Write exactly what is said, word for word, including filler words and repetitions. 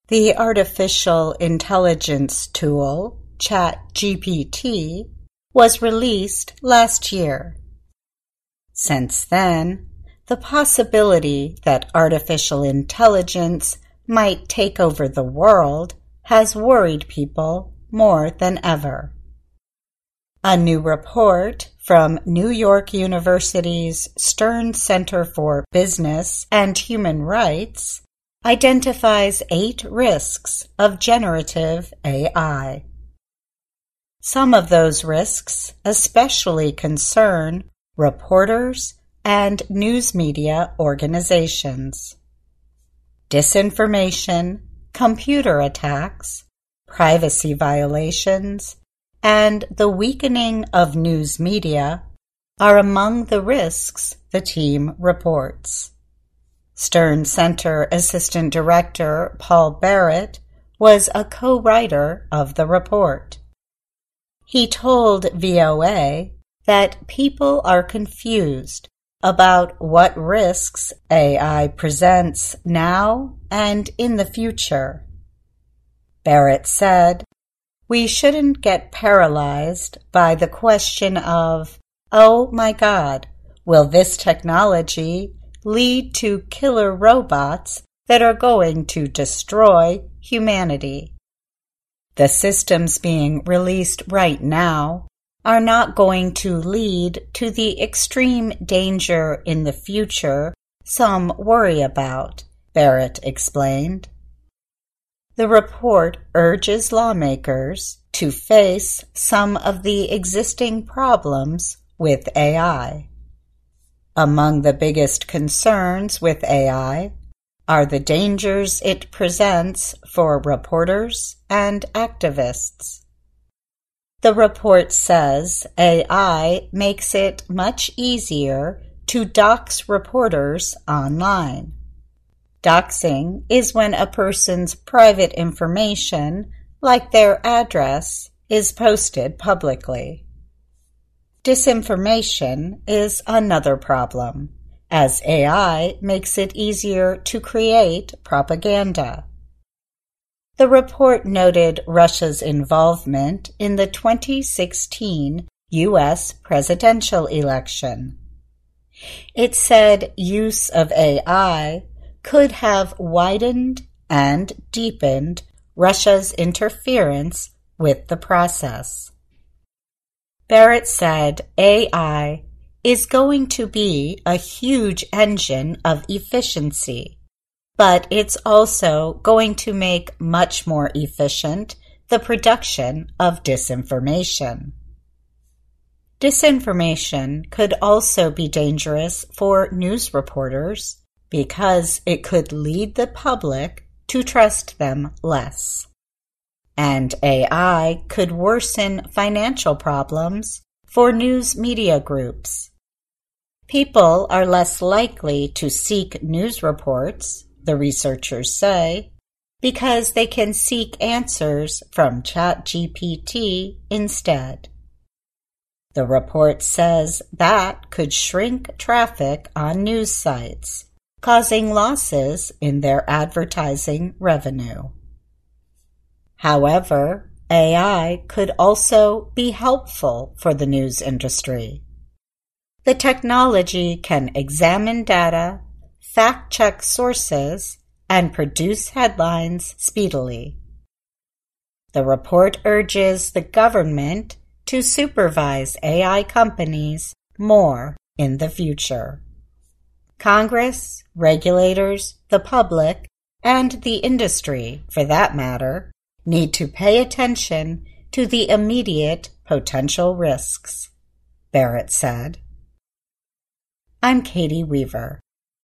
The artificial intelligence tool, ChatGPT, was released last year. Since then, the possibility that artificial intelligence might take over the world has worried people more than ever. A new report from New York University's Stern Center for Business and Human Rights identifies eight risks of generative A I. Some of those risks especially concern reporters and news media organizations. Disinformation, computer attacks, privacy violations, and the weakening of news media are among the risks the team reports. Stern Center Assistant Director Paul Barrett was a co-writer of the report. He told V O A that people are confused about what risks A I presents now and in the future. Barrett said, "We shouldn't get paralyzed by the question of, oh my God, will this technology lead to killer robots that are going to destroy humanity? The systems being released right now are not going to lead to the extreme danger in the future some worry about," Barrett explained. The report urges lawmakers to face some of the existing problems with A I. Among the biggest concerns with A I are the dangers it presents for reporters and activists. The report says A I makes it much easier to dox reporters online. Doxing is when a person's private information, like their address, is posted publicly. Disinformation is another problem, as A I makes it easier to create propaganda. The report noted Russia's involvement in the twenty sixteen U S presidential election. It said use of A I could have widened and deepened Russia's interference with the process. Barrett said A I is going to be a huge engine of efficiency, but it's also going to make much more efficient the production of disinformation. Disinformation could also be dangerous for news reporters because it could lead the public to trust them less. And A I could worsen financial problems for news media groups. People are less likely to seek news reports, the researchers say, because they can seek answers from ChatGPT instead. The report says that could shrink traffic on news sites, causing losses in their advertising revenue. However, A I could also be helpful for the news industry. The technology can examine data, fact-check sources, and produce headlines speedily. The report urges the government to supervise A I companies more in the future. Congress, regulators, the public, and the industry, for that matter, need to pay attention to the immediate potential risks, Barrett said. I'm Katie Weaver.